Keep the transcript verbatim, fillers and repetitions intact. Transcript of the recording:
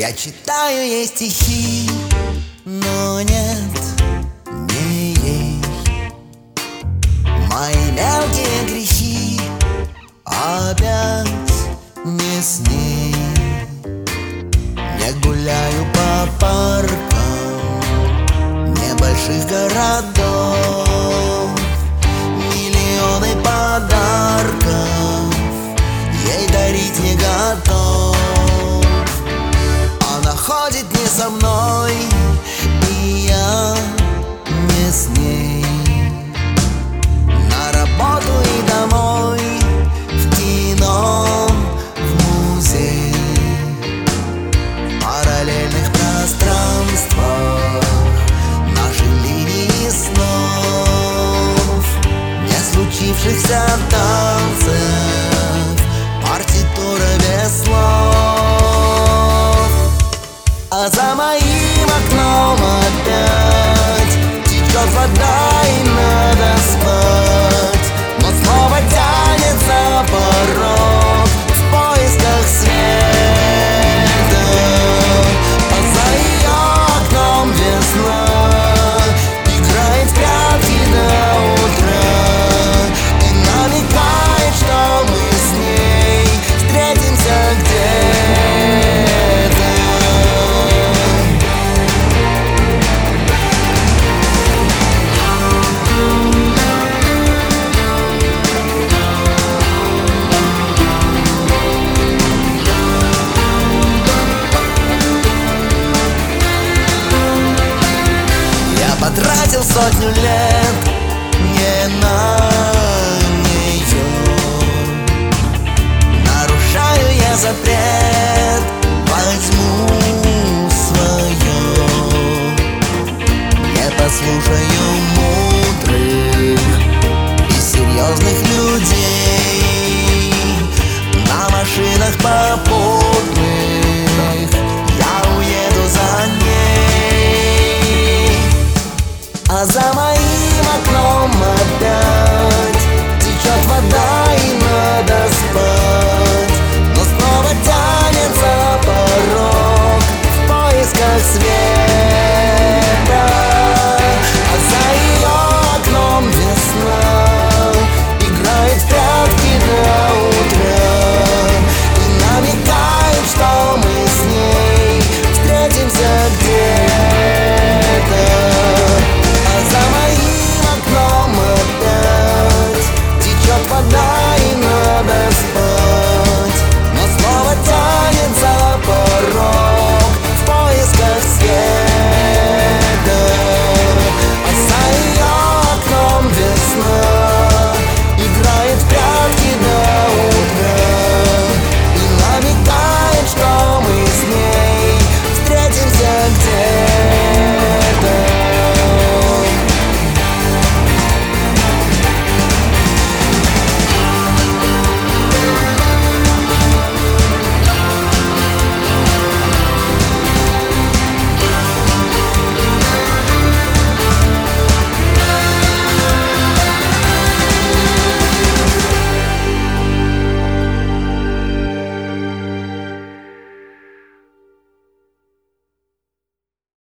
Я читаю ей стихи, но нет, не ей. Мои мелкие грехи опять не с ней. Не гуляю по паркам небольших городов, миллионы подарков ей дарить не готов. Она ходит не со мной, и я не с ней. На работу и домой, в кино, в музей. В параллельных пространствах наши линии снов, не случившихся танцев, партитура без слов. А за моим окном опять течет вода, и надо спать, но снова тянется порог в поисках света. А за ее окном весна играет в прятки до утра и намекает, что мы с ней встретимся где-то. Потратил сотню лет